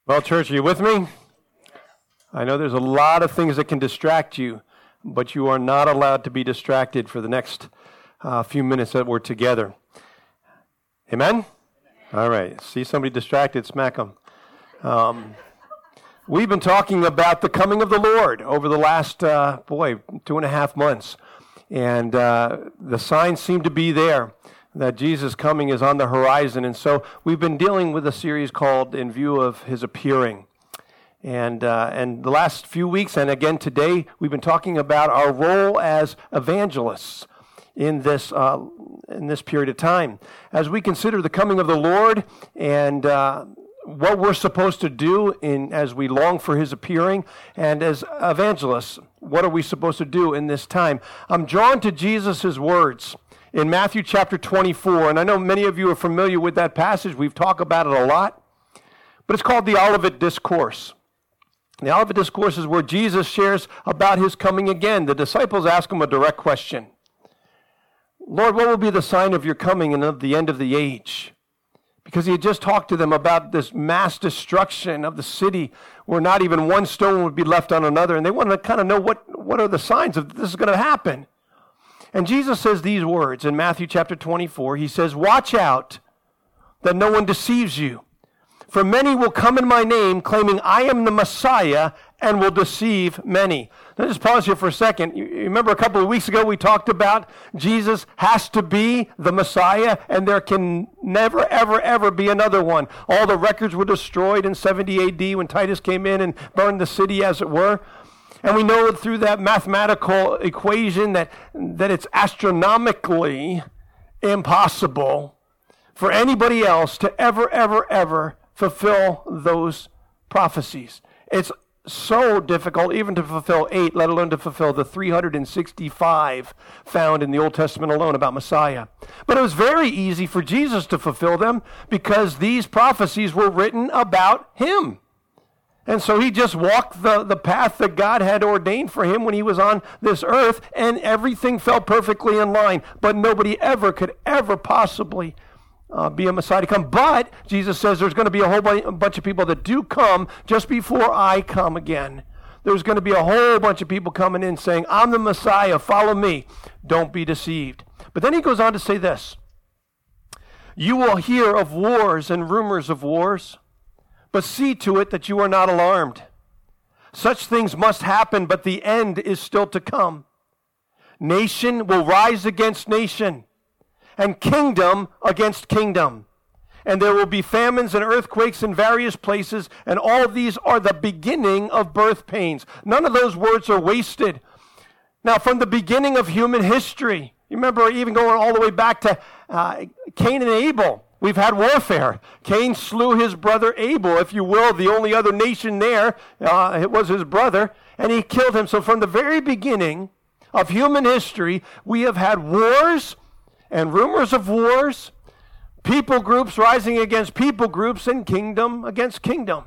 Well, church, are you with me? I know there's a lot of things that can distract you, but you are not allowed to be distracted for the next few minutes that we're together. Amen? All right. See somebody distracted, smack them. We've been talking about the coming of the Lord over the last, 2.5 months. And the signs seem to be there that Jesus' coming is on the horizon. And so we've been dealing with a series called In View of His Appearing. And the last few weeks, and again today, we've been talking about our role as evangelists in this period of time. As we consider the coming of the Lord and what we're supposed to do as we long for His appearing, and as evangelists, what are we supposed to do in this time? I'm drawn to Jesus' words in Matthew chapter 24, and I know many of you are familiar with that passage. We've talked about it a lot, but it's called the Olivet Discourse. The Olivet Discourse is where Jesus shares about His coming again. The disciples ask Him a direct question. Lord, what will be the sign of your coming and of the end of the age? Because He had just talked to them about this mass destruction of the city where not even one stone would be left on another. And they wanted to kind of know what are the signs of this is going to happen. And Jesus says these words in Matthew chapter 24. He says, "Watch out that no one deceives you. For many will come in my name, claiming I am the Messiah, and will deceive many." Let's just pause here for a second. You remember a couple of weeks ago we talked about Jesus has to be the Messiah, and there can never, ever, ever be another one. All the records were destroyed in 70 AD when Titus came in and burned the city, as it were. And we know through that mathematical equation that it's astronomically impossible for anybody else to ever, ever, ever fulfill those prophecies. It's so difficult even to fulfill 8, let alone to fulfill the 365 found in the Old Testament alone about Messiah. But it was very easy for Jesus to fulfill them because these prophecies were written about Him. And so He just walked the path that God had ordained for Him when He was on this earth, and everything fell perfectly in line. But nobody could ever possibly be a Messiah to come. But Jesus says there's going to be a whole bunch of people that do come just before I come again. There's going to be a whole bunch of people coming in saying, I'm the Messiah, follow me. Don't be deceived. But then He goes on to say this. You will hear of wars and rumors of wars, but see to it that you are not alarmed. Such things must happen, but the end is still to come. Nation will rise against nation, and kingdom against kingdom. And there will be famines and earthquakes in various places, and all of these are the beginning of birth pains. None of those words are wasted. Now, from the beginning of human history, you remember even going all the way back to Cain and Abel, we've had warfare. Cain slew his brother Abel, if you will. The only other nation there, it was his brother, and he killed him. So from the very beginning of human history, we have had wars and rumors of wars, people groups rising against people groups, and kingdom against kingdom.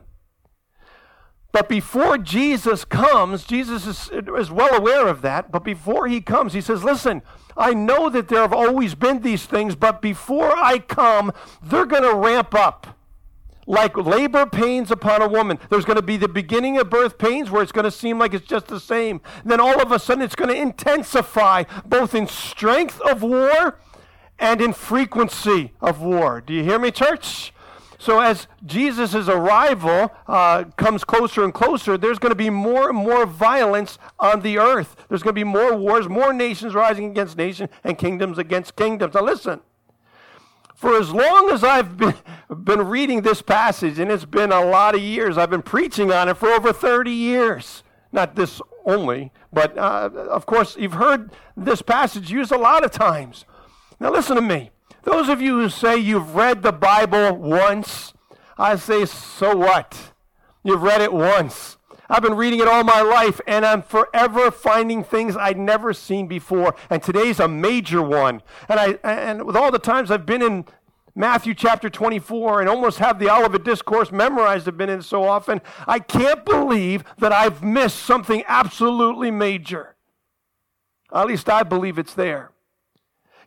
But before Jesus comes, Jesus is well aware of that, but before He comes, He says, listen, I know that there have always been these things, but before I come, they're going to ramp up. Like labor pains upon a woman. There's going to be the beginning of birth pains where it's going to seem like it's just the same. Then all of a sudden it's going to intensify both in strength of war and in frequency of war. Do you hear me, church? So as Jesus' arrival comes closer and closer, there's going to be more and more violence on the earth. There's going to be more wars, more nations rising against nations, and kingdoms against kingdoms. Now listen, for as long as I've been reading this passage, and it's been a lot of years, I've been preaching on it for over 30 years. Not this only, but of course you've heard this passage used a lot of times. Now listen to me. Those of you who say you've read the Bible once, I say, so what? You've read it once. I've been reading it all my life, and I'm forever finding things I'd never seen before. And today's a major one. And with all the times I've been in Matthew chapter 24 and almost have the Olivet Discourse memorized, I've been in so often, I can't believe that I've missed something absolutely major. At least I believe it's there.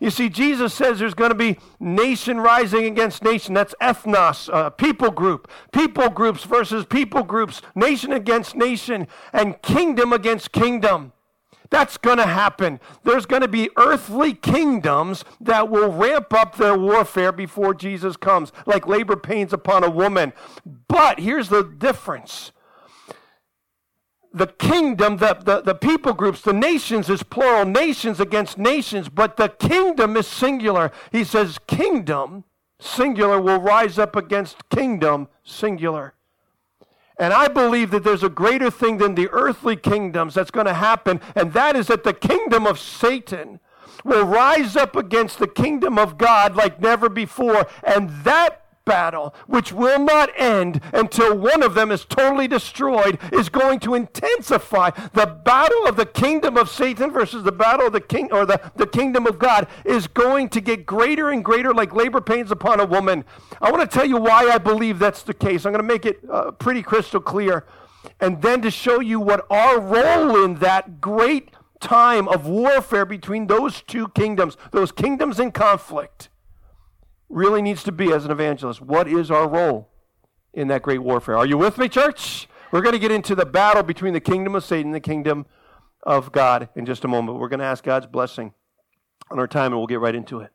You see, Jesus says there's going to be nation rising against nation. That's ethnos, people group. People groups versus people groups. Nation against nation. And kingdom against kingdom. That's going to happen. There's going to be earthly kingdoms that will ramp up their warfare before Jesus comes, like labor pains upon a woman. But here's the difference. The kingdom, the people groups, the nations is plural, nations against nations, but the kingdom is singular. He says kingdom, singular, will rise up against kingdom, singular. And I believe that there's a greater thing than the earthly kingdoms that's going to happen, and that is that the kingdom of Satan will rise up against the kingdom of God like never before, and that battle, which will not end until one of them is totally destroyed, is going to intensify. The battle of the kingdom of Satan versus the battle of the king, or the kingdom of God, is going to get greater and greater, like labor pains upon a woman. I want to tell you why I believe that's the case. I'm going to make it pretty crystal clear, and then to show you what our role in that great time of warfare between those two kingdoms, those kingdoms in conflict, really needs to be as an evangelist. What is our role in that great warfare? Are you with me, church? We're going to get into the battle between the kingdom of Satan and the kingdom of God in just a moment. We're going to ask God's blessing on our time, and we'll get right into it.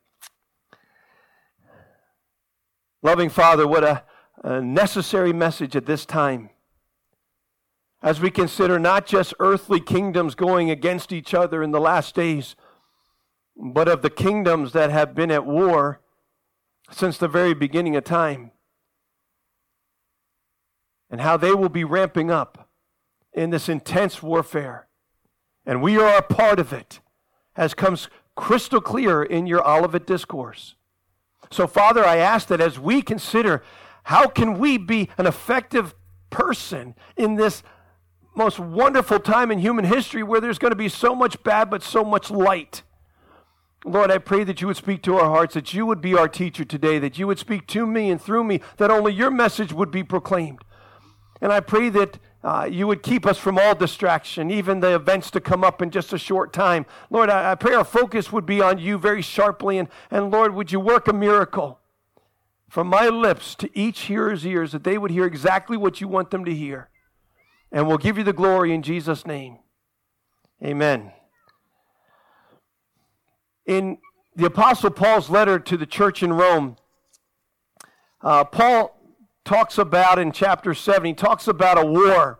Loving Father, what a necessary message at this time, as we consider not just earthly kingdoms going against each other in the last days, but of the kingdoms that have been at war since the very beginning of time, and how they will be ramping up in this intense warfare. And we are a part of it, as comes crystal clear in your Olivet Discourse. So, Father, I ask that as we consider how can we be an effective person in this most wonderful time in human history where there's going to be so much bad but so much light. Lord, I pray that you would speak to our hearts, that you would be our teacher today, that you would speak to me and through me, that only your message would be proclaimed. And I pray that you would keep us from all distraction, even the events to come up in just a short time. Lord, I pray our focus would be on you very sharply, and Lord, would you work a miracle from my lips to each hearer's ears, that they would hear exactly what you want them to hear. And we'll give you the glory in Jesus' name. Amen. In the Apostle Paul's letter to the church in Rome, Paul talks about in chapter 7, he talks about a war.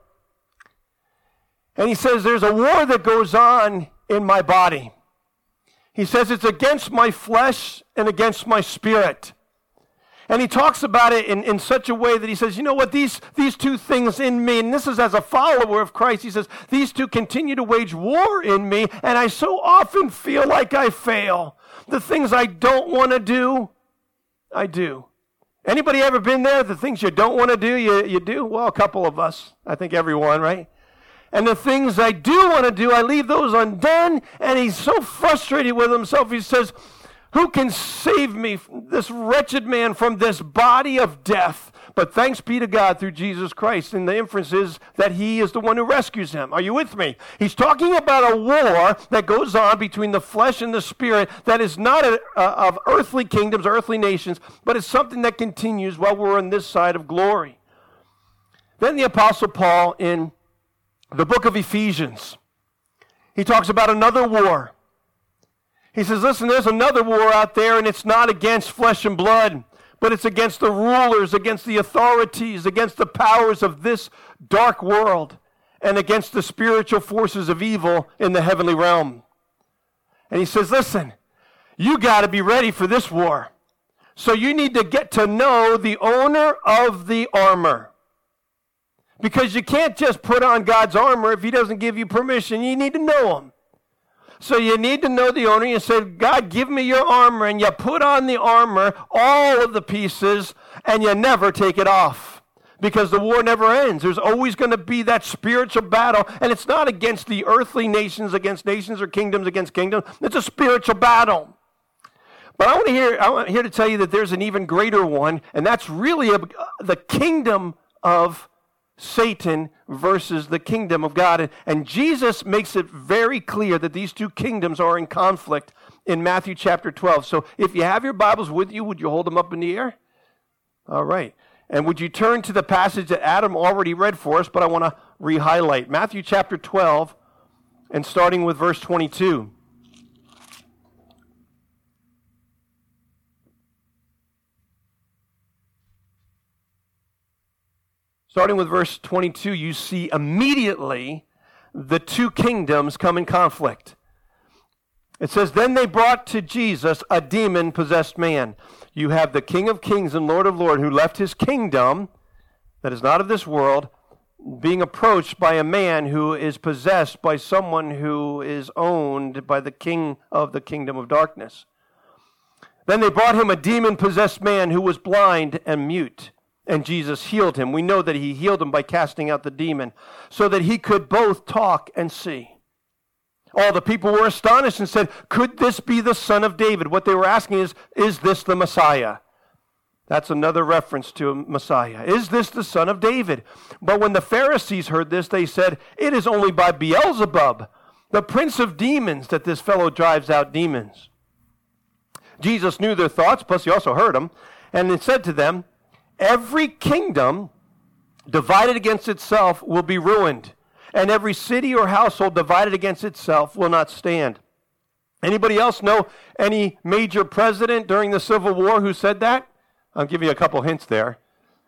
And he says, there's a war that goes on in my body. He says it's against my flesh and against my spirit. And he talks about it in such a way that he says, you know what, these two things in me, and this is as a follower of Christ, he says, these two continue to wage war in me, and I so often feel like I fail. The things I don't want to do, I do. Anybody ever been there? The things you don't want to do, you do? Well, a couple of us. I think everyone, right? And the things I do want to do, I leave those undone, and he's so frustrated with himself, he says, who can save me, this wretched man, from this body of death? But thanks be to God through Jesus Christ. And the inference is that he is the one who rescues him. Are you with me? He's talking about a war that goes on between the flesh and the spirit that is not of earthly kingdoms, earthly nations, but it's something that continues while we're on this side of glory. Then the Apostle Paul in the book of Ephesians, he talks about another war. He says, listen, there's another war out there, and it's not against flesh and blood, but it's against the rulers, against the authorities, against the powers of this dark world, and against the spiritual forces of evil in the heavenly realm. And he says, listen, you got to be ready for this war. So you need to get to know the owner of the armor. Because you can't just put on God's armor if he doesn't give you permission. You need to know him. So you need to know the owner. You say, God, give me your armor. And you put on the armor, all of the pieces, and you never take it off. Because the war never ends. There's always going to be that spiritual battle. And it's not against the earthly nations against nations or kingdoms against kingdoms. It's a spiritual battle. But I'm here to tell you that there's an even greater one. And that's really the kingdom of Satan versus the kingdom of God. And Jesus makes it very clear that these two kingdoms are in conflict in Matthew chapter 12. So if you have your Bibles with you, would you hold them up in the air? All right. And would you turn to the passage that Adam already read for us, but I want to re-highlight. Matthew chapter 12, and starting with verse 22. Starting with verse 22, you see immediately the two kingdoms come in conflict. It says, then they brought to Jesus a demon-possessed man. You have the King of Kings and Lord of Lords who left his kingdom, that is not of this world, being approached by a man who is possessed by someone who is owned by the king of the kingdom of darkness. Then they brought him a demon-possessed man who was blind and mute. And Jesus healed him. We know that he healed him by casting out the demon, so that he could both talk and see. All the people were astonished and said, could this be the son of David? What they were asking is this the Messiah? That's another reference to a Messiah. Is this the son of David? But when the Pharisees heard this, they said, it is only by Beelzebub, the prince of demons, that this fellow drives out demons. Jesus knew their thoughts, plus he also heard them, and he said to them, every kingdom divided against itself will be ruined, and every city or household divided against itself will not stand. Anybody else know any major president during the Civil War who said that? I'll give you a couple hints there.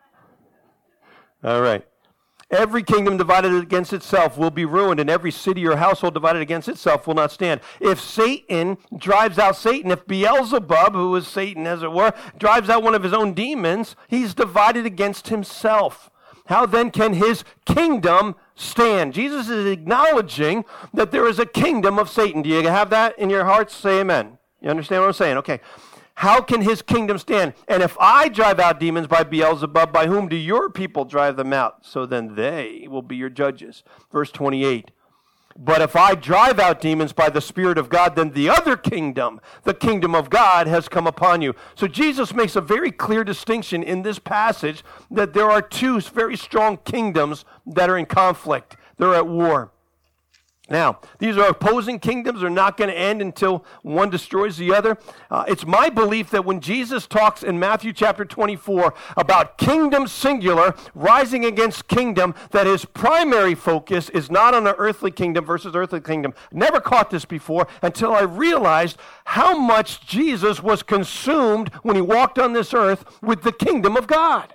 All right. Every kingdom divided against itself will be ruined, and every city or household divided against itself will not stand. If Satan drives out Satan, if Beelzebub, who is Satan as it were, drives out one of his own demons, he's divided against himself. How then can his kingdom stand? Jesus is acknowledging that there is a kingdom of Satan. Do you have that in your hearts? Say amen. You understand what I'm saying? Okay. How can his kingdom stand? And if I drive out demons by Beelzebub, by whom do your people drive them out? So then they will be your judges. Verse 28. But if I drive out demons by the Spirit of God, then the other kingdom, the kingdom of God, has come upon you. So Jesus makes a very clear distinction in this passage that there are two very strong kingdoms that are in conflict. They're at war. Now, these are opposing kingdoms. They're not going to end until one destroys the other. It's my belief that when Jesus talks in Matthew chapter 24 about kingdom singular rising against kingdom, that his primary focus is not on the earthly kingdom versus earthly kingdom. Never caught this before until I realized how much Jesus was consumed when he walked on this earth with the kingdom of God.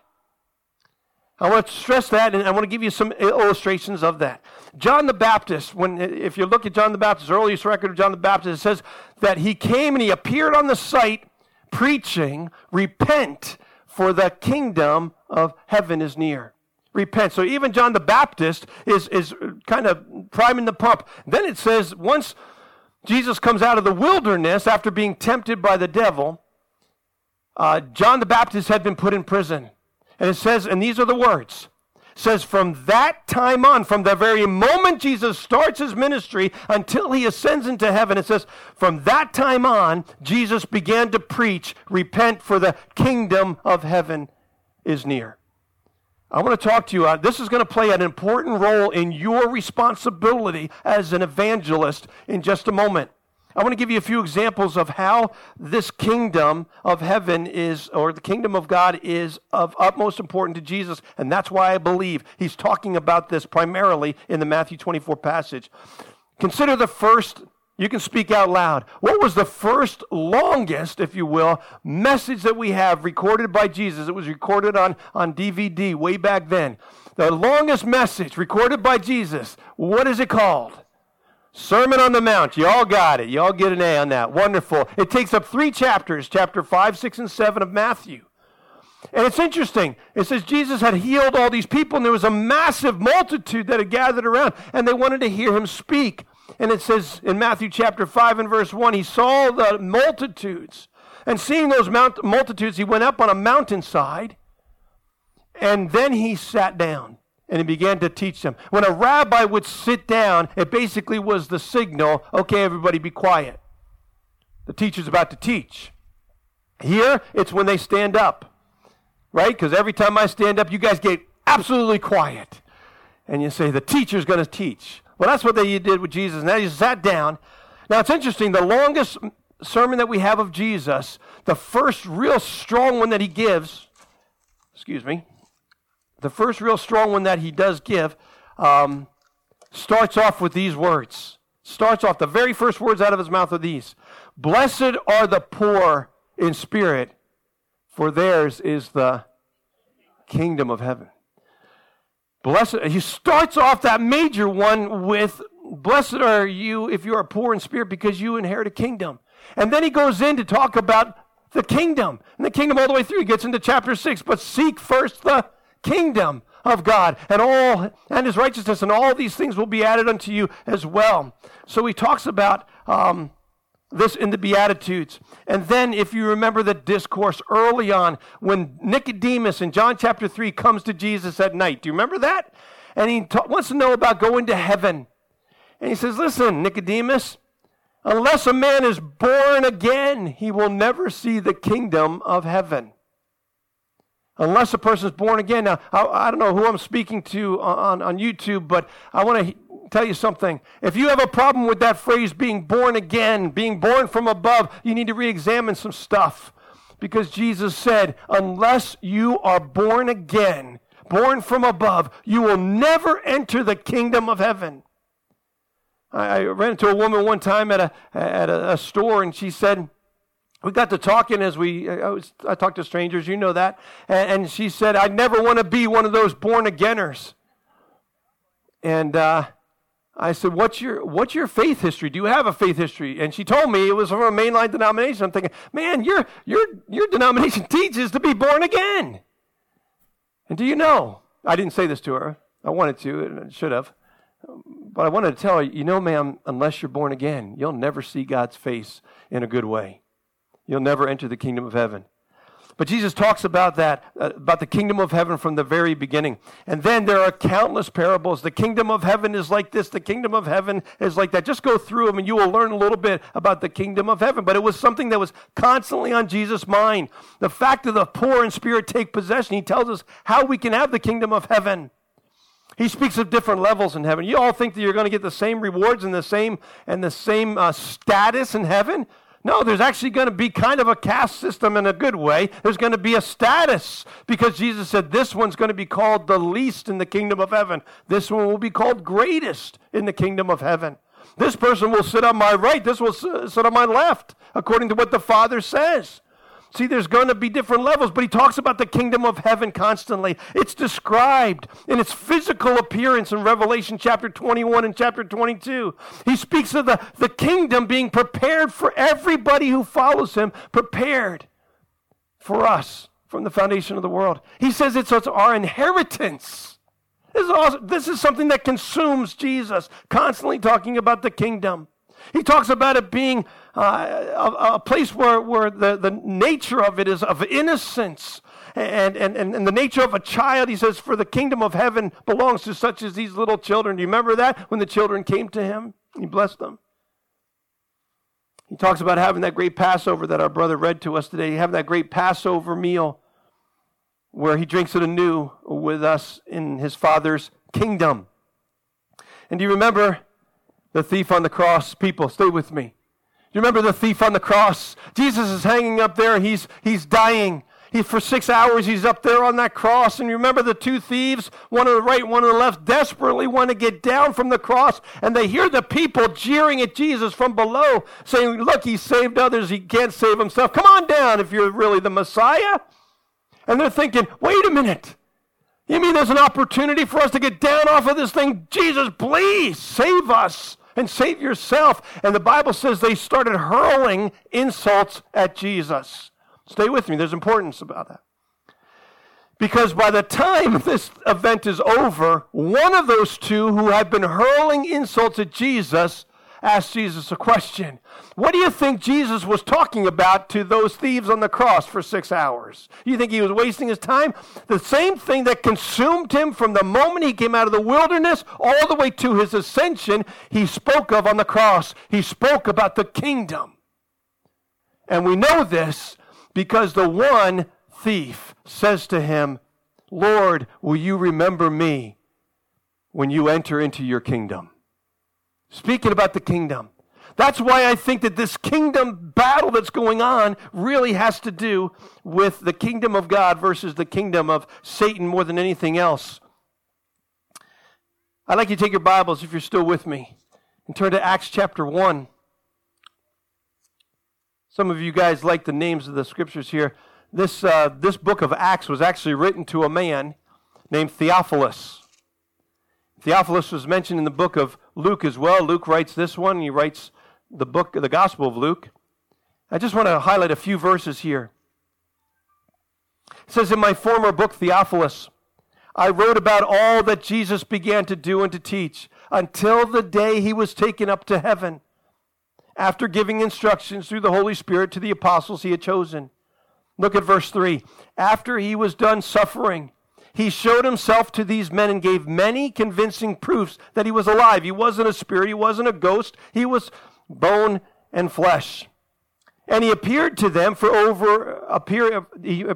I want to stress that, and I want to give you some illustrations of that. John the Baptist, if you look at John the Baptist's earliest record of John the Baptist, it says that he came and he appeared on the site preaching, repent, for the kingdom of heaven is near. Repent. So even John the Baptist is kind of priming the pump. Then it says once Jesus comes out of the wilderness after being tempted by the devil, John the Baptist had been put in prison. And it says, and these are the words, it says from that time on, from the very moment Jesus starts his ministry until he ascends into heaven, it says, from that time on, Jesus began to preach, repent for the kingdom of heaven is near. I want to talk to you, this is going to play an important role in your responsibility as an evangelist in just a moment. I want to give you a few examples of how this kingdom of heaven is, or the kingdom of God is of utmost importance to Jesus, and that's why I believe he's talking about this primarily in the Matthew 24 passage. Consider the first, you can speak out loud. What was the first longest, if you will, message that we have recorded by Jesus? It was recorded on DVD way back then. The longest message recorded by Jesus, what is it called? Sermon on the Mount. You all got it. You all get an A on that. Wonderful. It takes up 3 chapters, chapter 5, 6, and 7 of Matthew. And it's interesting. It says Jesus had healed all these people, and there was a massive multitude that had gathered around, and they wanted to hear him speak. And it says in Matthew chapter 5 and verse 1, he saw the multitudes. And seeing those multitudes, he went up on a mountainside, and then he sat down. And he began to teach them. When a rabbi would sit down, it basically was the signal, okay, everybody be quiet. The teacher's about to teach. Here, it's when they stand up, right? Because every time I stand up, you guys get absolutely quiet. And you say, the teacher's going to teach. Well, that's what they did with Jesus. Now he sat down. Now, it's interesting. The longest sermon that we have of Jesus, the first real strong one that he gives, the first real strong one that he does give, starts off with these words. Starts off, the very first words out of his mouth are these: "Blessed are the poor in spirit, for theirs is the kingdom of heaven." Blessed, he starts off that major one with, "Blessed are you if you are poor in spirit, because you inherit a kingdom." And then he goes in to talk about the kingdom. And the kingdom all the way through. He gets into chapter 6. But seek first the kingdom of God and his righteousness, and all these things will be added unto you as well. So he talks about this in the Beatitudes. And then if you remember the discourse early on, when Nicodemus in John chapter 3 comes to Jesus at night. Do you remember that? And he wants to know about going to heaven. And he says, "Listen, Nicodemus, unless a man is born again, he will never see the kingdom of heaven." Unless a person is born again. Now, I don't know who I'm speaking to on YouTube, but I want to tell you something. If you have a problem with that phrase, being born again, being born from above, you need to re-examine some stuff. Because Jesus said, unless you are born again, born from above, you will never enter the kingdom of heaven. I ran into a woman one time at a store, and she said, we got to talking as I talk to strangers, you know that. And she said, "I never want to be one of those born againers." And I said, what's your faith history? Do you have a faith history? And she told me it was from a mainline denomination. I'm thinking, man, your denomination teaches to be born again. And do you know? I didn't say this to her. I wanted to, and I should have. But I wanted to tell her, you know, ma'am, unless you're born again, you'll never see God's face in a good way. You'll never enter the kingdom of heaven. But Jesus talks about that, about the kingdom of heaven from the very beginning. And then there are countless parables. The kingdom of heaven is like this. The kingdom of heaven is like that. Just go through them and you will learn a little bit about the kingdom of heaven. But it was something that was constantly on Jesus' mind. The fact that the poor in spirit take possession. He tells us how we can have the kingdom of heaven. He speaks of different levels in heaven. You all think that you're going to get the same rewards and the same status in heaven? No, there's actually going to be kind of a caste system in a good way. There's going to be a status, because Jesus said this one's going to be called the least in the kingdom of heaven. This one will be called greatest in the kingdom of heaven. This person will sit on my right. This will sit on my left, according to what the Father says. See, there's going to be different levels, but he talks about the kingdom of heaven constantly. It's described in its physical appearance in Revelation chapter 21 and chapter 22. He speaks of the kingdom being prepared for everybody who follows him, prepared for us from the foundation of the world. He says it's our inheritance. This is something that consumes Jesus, constantly talking about the kingdom. He talks about it being a place where the nature of it is of innocence and the nature of a child. He says, for the kingdom of heaven belongs to such as these little children. Do you remember that? When the children came to him, he blessed them. He talks about having that great Passover that our brother read to us today. Having that great Passover meal where he drinks it anew with us in his Father's kingdom. And do you remember the thief on the cross? People, stay with me. You remember the thief on the cross? Jesus is hanging up there and he's dying. For 6 hours he's up there on that cross. And you remember the two thieves, one on the right, one on the left, desperately want to get down from the cross. And they hear the people jeering at Jesus from below, saying, look, he saved others, he can't save himself. Come on down if you're really the Messiah. And they're thinking, wait a minute. You mean there's an opportunity for us to get down off of this thing? Jesus, please save us. And save yourself. And the Bible says they started hurling insults at Jesus. Stay with me. There's importance about that. Because by the time this event is over, one of those two who had been hurling insults at Jesus asked Jesus a question. What do you think Jesus was talking about to those thieves on the cross for 6 hours? You think he was wasting his time? The same thing that consumed him from the moment he came out of the wilderness all the way to his ascension, he spoke of on the cross. He spoke about the kingdom. And we know this because the one thief says to him, Lord, will you remember me when you enter into your kingdom? Speaking about the kingdom. That's why I think that this kingdom battle that's going on really has to do with the kingdom of God versus the kingdom of Satan more than anything else. I'd like you to take your Bibles, if you're still with me, and turn to Acts chapter 1. Some of you guys like the names of the scriptures here. This book of Acts was actually written to a man named Theophilus. Theophilus was mentioned in the book of Luke as well. Luke writes this one. He writes the Gospel of Luke. I just want to highlight a few verses here. It says, in my former book, Theophilus, I wrote about all that Jesus began to do and to teach until the day he was taken up to heaven, after giving instructions through the Holy Spirit to the apostles he had chosen. Look at verse 3. After he was done suffering, he showed himself to these men and gave many convincing proofs that he was alive. He wasn't a spirit. He wasn't a ghost. He was bone and flesh. And he appeared to them over a period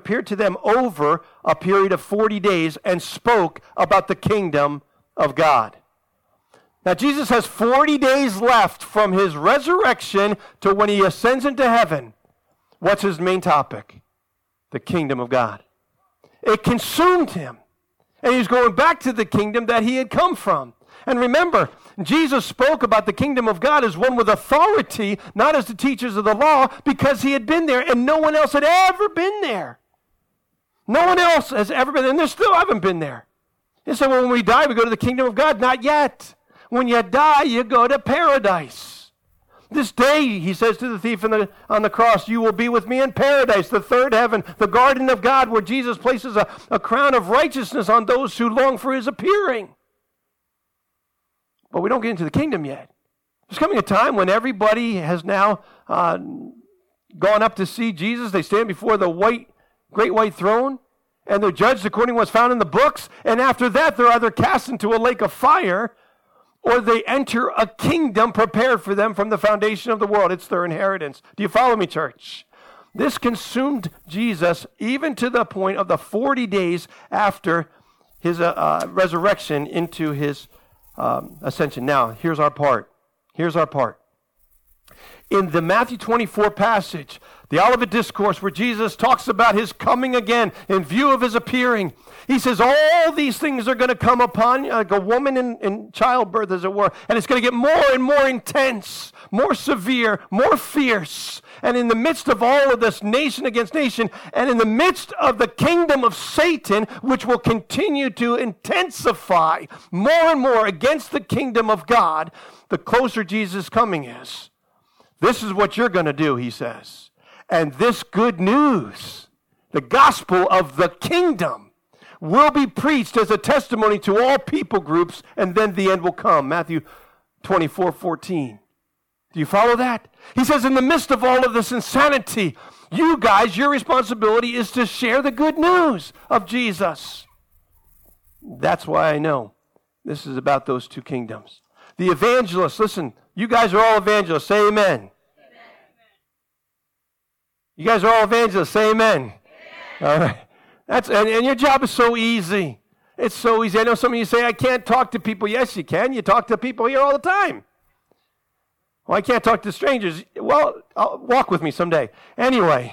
of 40 days and spoke about the kingdom of God. Now, Jesus has 40 days left from his resurrection to when he ascends into heaven. What's his main topic? The kingdom of God. It consumed him. And he's going back to the kingdom that he had come from. And remember, Jesus spoke about the kingdom of God as one with authority, not as the teachers of the law, because he had been there and no one else had ever been there. No one else has ever been there, and they still haven't been there. He said, well, when we die, we go to the kingdom of God. Not yet. When you die, you go to paradise. This day, he says to the thief on the cross, you will be with me in paradise, the third heaven, the garden of God, where Jesus places a crown of righteousness on those who long for his appearing. But we don't get into the kingdom yet. There's coming a time when everybody has now gone up to see Jesus. They stand before the great white throne, and they're judged according to what's found in the books. And after that, they're either cast into a lake of fire, or they enter a kingdom prepared for them from the foundation of the world. It's their inheritance. Do you follow me, church? This consumed Jesus even to the point of the 40 days after his resurrection into his ascension. Now, here's our part. In the Matthew 24 passage, the Olivet Discourse, where Jesus talks about his coming again in view of his appearing, he says all these things are going to come upon like a woman in childbirth, as it were, and it's going to get more and more intense, more severe, more fierce. And in the midst of all of this, nation against nation, and in the midst of the kingdom of Satan, which will continue to intensify more and more against the kingdom of God, the closer Jesus' coming is. This is what you're going to do, he says. And this good news, the gospel of the kingdom, will be preached as a testimony to all people groups, and then the end will come. Matthew 24:14. Do you follow that? He says, in the midst of all of this insanity, you guys, your responsibility is to share the good news of Jesus. That's why I know this is about those two kingdoms. The evangelists, listen, you guys are all evangelists. Say amen. Amen. You guys are all evangelists. Say amen. Amen. All right. And your job is so easy. It's so easy. I know some of you say, I can't talk to people. Yes, you can. You talk to people here all the time. Well, I can't talk to strangers. Well, walk with me someday. Anyway,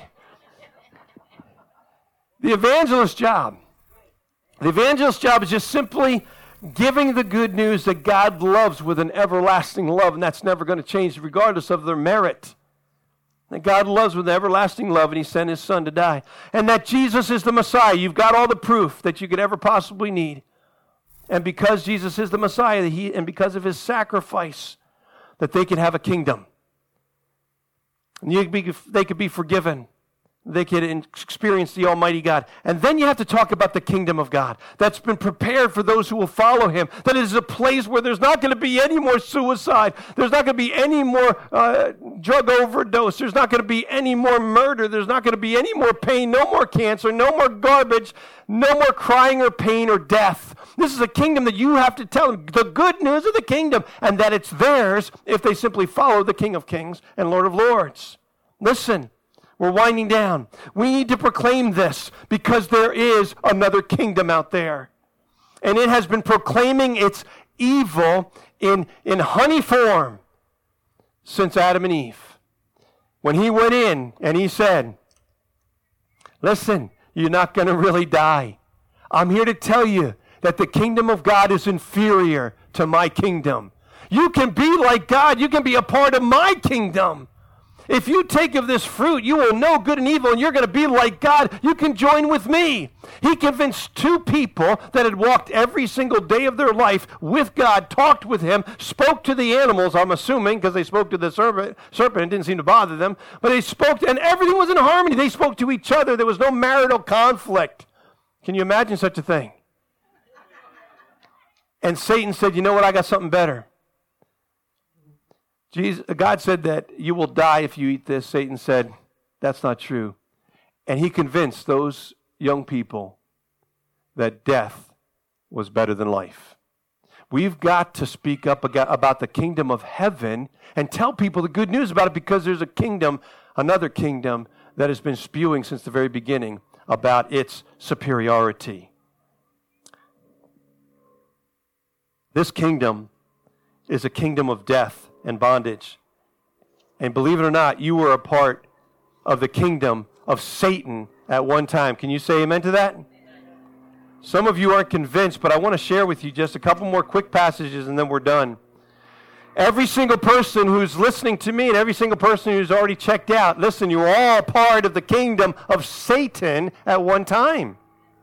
the evangelist's job is just simply giving the good news that God loves with an everlasting love, and that's never going to change regardless of their merit. That God loves with everlasting love, and he sent his son to die. And that Jesus is the Messiah. You've got all the proof that you could ever possibly need. And because Jesus is the Messiah, and because of his sacrifice, that they could have a kingdom. And they could be forgiven. They could experience the Almighty God. And then you have to talk about the kingdom of God that's been prepared for those who will follow him. That is a place where there's not going to be any more suicide. There's not going to be any more drug overdose. There's not going to be any more murder. There's not going to be any more pain, no more cancer, no more garbage, no more crying or pain or death. This is a kingdom that you have to tell them the good news of the kingdom, and that it's theirs if they simply follow the King of Kings and Lord of Lords. Listen. We're winding down. We need to proclaim this because there is another kingdom out there. And it has been proclaiming its evil in honey form since Adam and Eve. When he went in and he said, listen, you're not going to really die. I'm here to tell you that the kingdom of God is inferior to my kingdom. You can be like God. You can be a part of my kingdom. If you take of this fruit, you will know good and evil, and you're going to be like God. You can join with me. He convinced two people that had walked every single day of their life with God, talked with him, spoke to the animals, I'm assuming, because they spoke to the serpent. It didn't seem to bother them. But they spoke, and everything was in harmony. They spoke to each other. There was no marital conflict. Can you imagine such a thing? And Satan said, you know what? I got something better. God said that you will die if you eat this. Satan said, that's not true. And he convinced those young people that death was better than life. We've got to speak up about the kingdom of heaven and tell people the good news about it, because there's a kingdom, another kingdom, that has been spewing since the very beginning about its superiority. This kingdom is a kingdom of death and bondage. And believe it or not, you were a part of the kingdom of Satan at one time. Can you say amen to that? Amen. Some of you aren't convinced, but I want to share with you just a couple more quick passages and then we're done. Every single person who's listening to me and every single person who's already checked out, listen, you're all part of the kingdom of Satan at one time.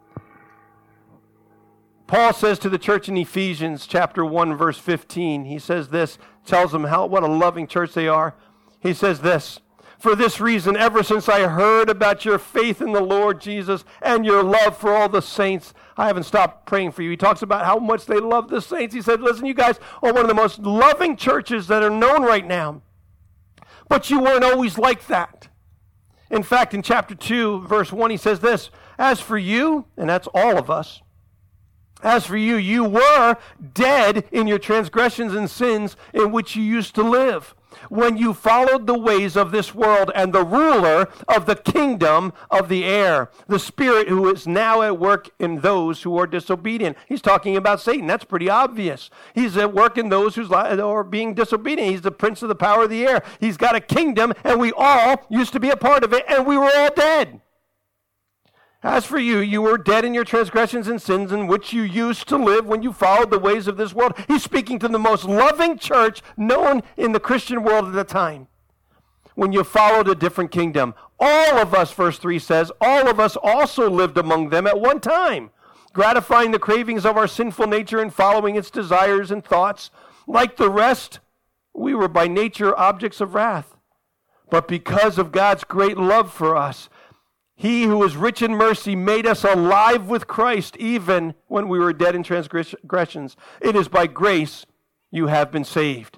Paul says to the church in Ephesians chapter 1, verse 15, he says this, tells them what a loving church they are. He says this, for this reason, ever since I heard about your faith in the Lord Jesus and your love for all the saints, I haven't stopped praying for you. He talks about how much they love the saints. He said, listen, you guys are one of the most loving churches that are known right now. But you weren't always like that. In fact, in chapter 2, verse 1, he says this, as for you, and that's all of us, as for you, you were dead in your transgressions and sins in which you used to live, when you followed the ways of this world and the ruler of the kingdom of the air, the spirit who is now at work in those who are disobedient. He's talking about Satan. That's pretty obvious. He's at work in those who are being disobedient. He's the prince of the power of the air. He's got a kingdom, and we all used to be a part of it, and we were all dead. As for you, you were dead in your transgressions and sins in which you used to live when you followed the ways of this world. He's speaking to the most loving church known in the Christian world at the time. When you followed a different kingdom, all of us, verse 3 says, all of us also lived among them at one time, gratifying the cravings of our sinful nature and following its desires and thoughts. Like the rest, we were by nature objects of wrath. But because of God's great love for us, He who is rich in mercy made us alive with Christ even when we were dead in transgressions. It is by grace you have been saved.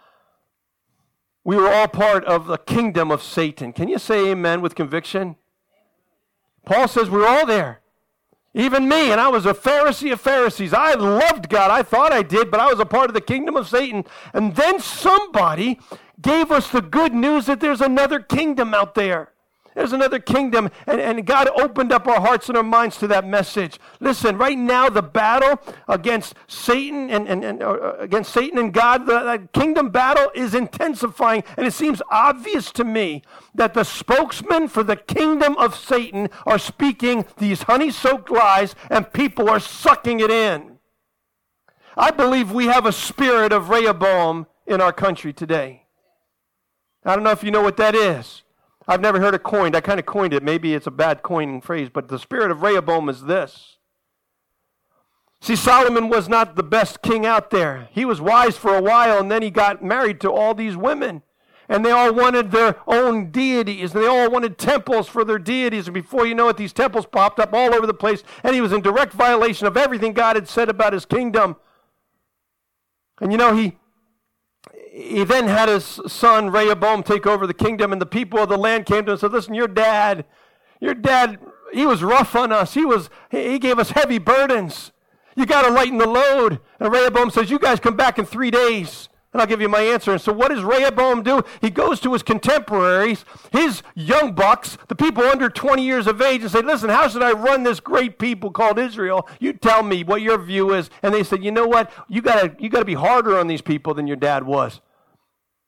We were all part of the kingdom of Satan. Can you say amen with conviction? Paul says we're all there. Even me, and I was a Pharisee of Pharisees. I loved God. I thought I did, but I was a part of the kingdom of Satan. And then somebody gave us the good news that there's another kingdom out there. There's another kingdom, and God opened up our hearts and our minds to that message. Listen, right now the battle against Satan against Satan and God, the kingdom battle is intensifying, and it seems obvious to me that the spokesmen for the kingdom of Satan are speaking these honey-soaked lies, and people are sucking it in. I believe we have a spirit of Rehoboam in our country today. I don't know if you know what that is. I've never heard it coined. I kind of coined it. Maybe it's a bad coining phrase, but the spirit of Rehoboam is this. See, Solomon was not the best king out there. He was wise for a while, and then he got married to all these women. And they all wanted their own deities, and they all wanted temples for their deities. And before you know it, these temples popped up all over the place, and he was in direct violation of everything God had said about his kingdom. And you know, he then had his son Rehoboam take over the kingdom, and the people of the land came to him and said, listen, your dad, he was rough on us. He gave us heavy burdens. You got to lighten the load. And Rehoboam says, you guys come back in 3 days, and I'll give you my answer. And so what does Rehoboam do? He goes to his contemporaries, his young bucks, the people under 20 years of age, and say, listen, how should I run this great people called Israel? You tell me what your view is. And they said, you know what? You got to be harder on these people than your dad was.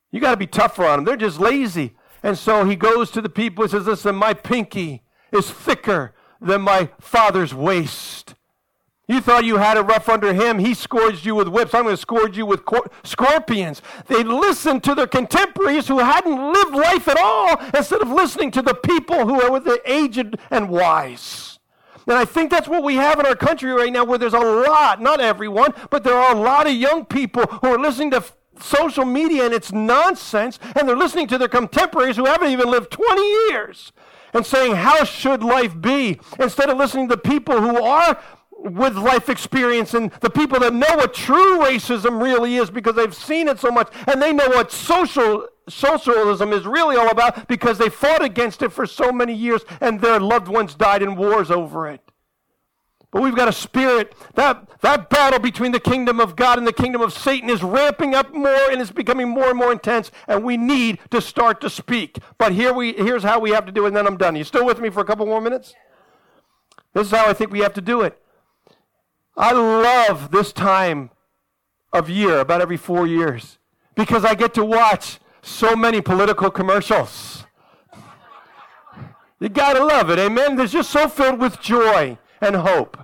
You got to be tougher on them. They're just lazy. And so he goes to the people and says, listen, my pinky is thicker than my father's waist. You thought you had it rough under him. He scourged you with whips. I'm going to scourge you with scorpions. They listened to their contemporaries who hadn't lived life at all instead of listening to the people who are with the aged and wise. And I think that's what we have in our country right now, where there's a lot, not everyone, but there are a lot of young people who are listening to social media and it's nonsense, and they're listening to their contemporaries who haven't even lived 20 years and saying, how should life be? Instead of listening to people who are with life experience and the people that know what true racism really is because they've seen it so much, and they know what socialism is really all about because they fought against it for so many years and their loved ones died in wars over it. But we've got a spirit, that battle between the kingdom of God and the kingdom of Satan is ramping up more and is becoming more and more intense, and we need to start to speak. But here's how we have to do it, and then I'm done. You still with me for a couple more minutes? This is how I think we have to do it. I love this time of year, about every 4 years, because I get to watch so many political commercials. You got to love it, amen? They're just so filled with joy and hope.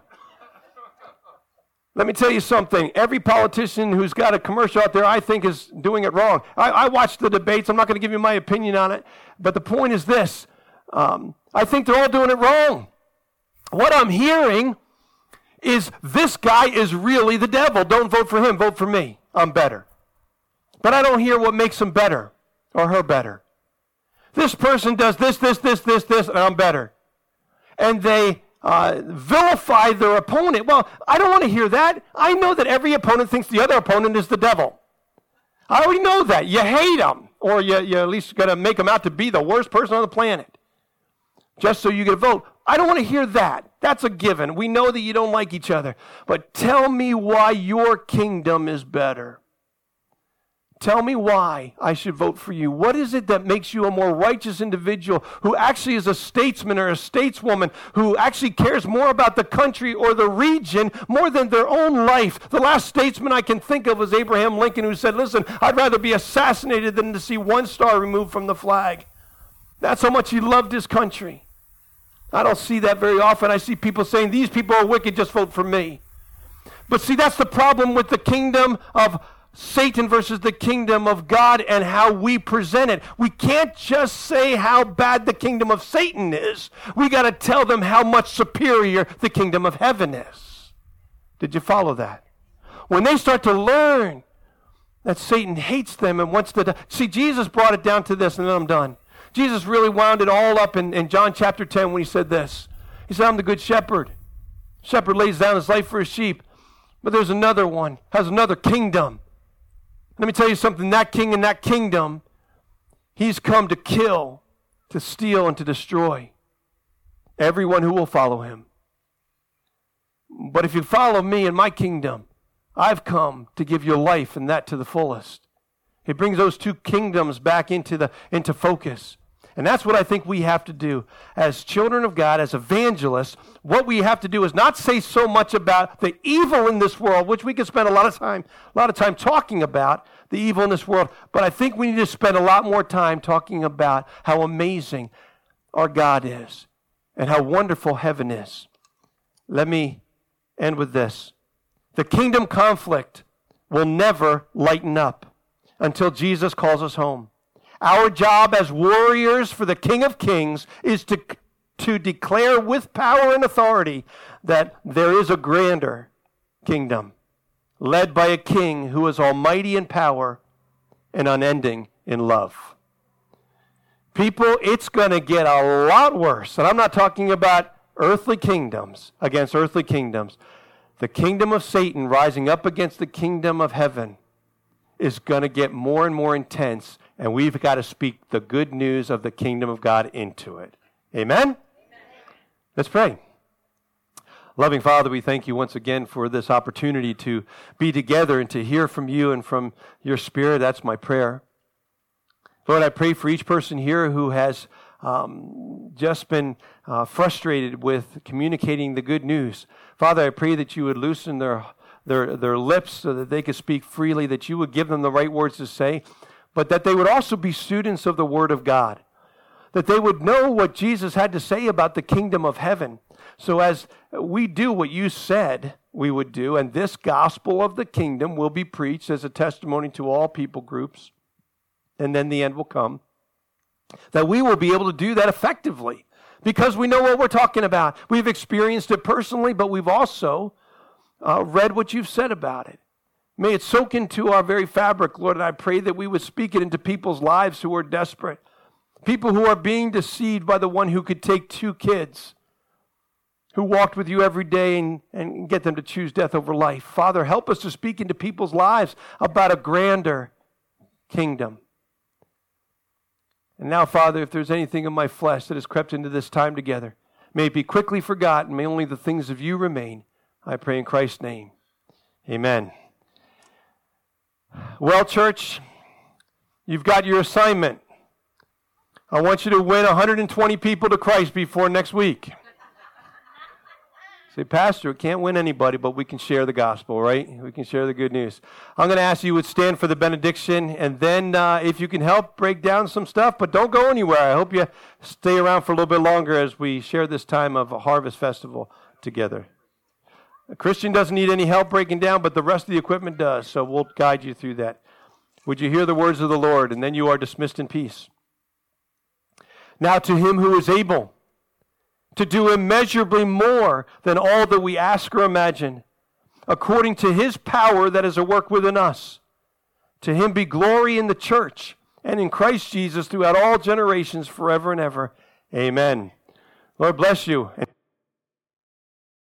Let me tell you something. Every politician who's got a commercial out there, I think, is doing it wrong. I watched the debates. I'm not going to give you my opinion on it. But the point is this. I think they're all doing it wrong. What I'm hearing is this guy is really the devil. Don't vote for him. Vote for me. I'm better. But I don't hear what makes him better or her better. This person does this, and I'm better. And they vilify their opponent. Well, I don't want to hear that. I know that every opponent thinks the other opponent is the devil. I already know that. You hate them, or you at least got to make them out to be the worst person on the planet, just so you get a vote. I don't want to hear that. That's a given. We know that you don't like each other. But tell me why your kingdom is better. Tell me why I should vote for you. What is it that makes you a more righteous individual who actually is a statesman or a stateswoman who actually cares more about the country or the region more than their own life? The last statesman I can think of was Abraham Lincoln, who said, listen, I'd rather be assassinated than to see one star removed from the flag. That's how much he loved his country. I don't see that very often. I see people saying, these people are wicked, just vote for me. But see, that's the problem with the kingdom of Satan versus the kingdom of God and how we present it. We can't just say how bad the kingdom of Satan is. We got to tell them how much superior the kingdom of heaven is. Did you follow that? When they start to learn that Satan hates them and wants to... See, Jesus brought it down to this, and then I'm done. Jesus really wound it all up in John chapter 10 when he said this. He said, I'm the good shepherd. Shepherd lays down his life for his sheep. But there's another one, has another kingdom. Let me tell you something, that king and that kingdom, he's come to kill, to steal, and to destroy everyone who will follow him. But if you follow me in my kingdom, I've come to give you life, and that to the fullest. It brings those two kingdoms back into focus. And that's what I think we have to do as children of God, as evangelists. What we have to do is not say so much about the evil in this world, which we can spend a lot of time talking about the evil in this world. But I think we need to spend a lot more time talking about how amazing our God is and how wonderful heaven is. Let me end with this. The kingdom conflict will never lighten up until Jesus calls us home. Our job as warriors for the King of Kings is to declare with power and authority that there is a grander kingdom led by a king who is almighty in power and unending in love. People, it's going to get a lot worse. And I'm not talking about earthly kingdoms against earthly kingdoms. The kingdom of Satan rising up against the kingdom of heaven is going to get more and more intense, and we've got to speak the good news of the kingdom of God into it. Amen? Amen. Let's pray. Loving Father, we thank you once again for this opportunity to be together and to hear from you and from your Spirit. That's my prayer. Lord, I pray for each person here who has just been frustrated with communicating the good news. Father, I pray that you would loosen their lips so that they could speak freely, that you would give them the right words to say. but that they would also be students of the Word of God, that they would know what Jesus had to say about the kingdom of heaven. So as we do what you said we would do, and this gospel of the kingdom will be preached as a testimony to all people groups, and then the end will come, that we will be able to do that effectively because we know what we're talking about. We've experienced it personally, but we've also read what you've said about it. May it soak into our very fabric, Lord, and I pray that we would speak it into people's lives who are desperate, people who are being deceived by the one who could take 2 kids, who walked with you every day and get them to choose death over life. Father, help us to speak into people's lives about a grander kingdom. And now, Father, if there's anything in my flesh that has crept into this time together, may it be quickly forgotten. May only the things of you remain. I pray in Christ's name. Amen. Well, church, you've got your assignment. I want you to win 120 people to Christ before next week. Say, Pastor, we can't win anybody, but we can share the gospel, right? We can share the good news. I'm going to ask you would stand for the benediction, and then if you can help break down some stuff, but don't go anywhere. I hope you stay around for a little bit longer as we share this time of a harvest festival together. A Christian doesn't need any help breaking down, but the rest of the equipment does, so we'll guide you through that. Would you hear the words of the Lord, and then you are dismissed in peace. Now to him who is able to do immeasurably more than all that we ask or imagine, according to his power that is at work within us. To him be glory in the church and in Christ Jesus throughout all generations, forever and ever. Amen. Lord bless you.